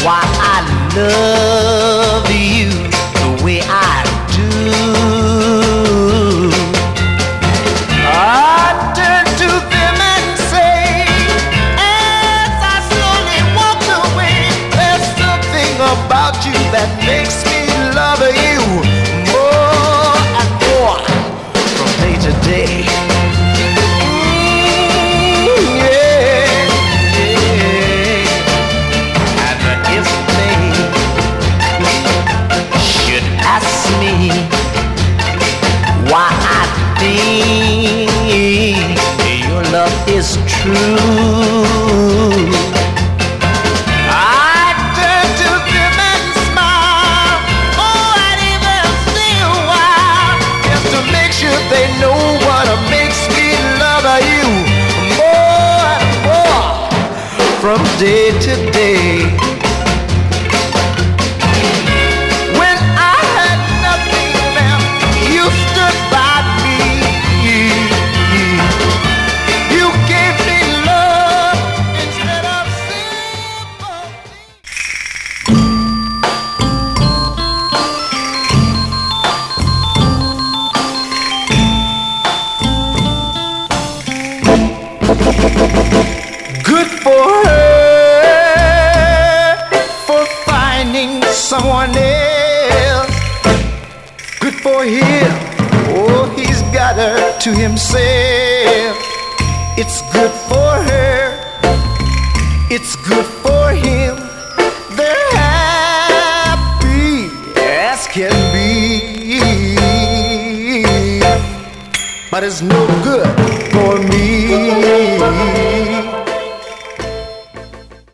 why I love you the way I do. I turn to them and say, as I slowly walk away, there's something about you that makes me love you more and more from day to day. Ask me why I think your love is true. I turn to them and smile, oh, I'd even stay a while, just to make sure they know what makes me love you more and more from day to day. Good for her for finding someone else. Good for him, oh, he's got her to himself. It's good for her, it's good for him. They're happy as can be, but it's no good for me.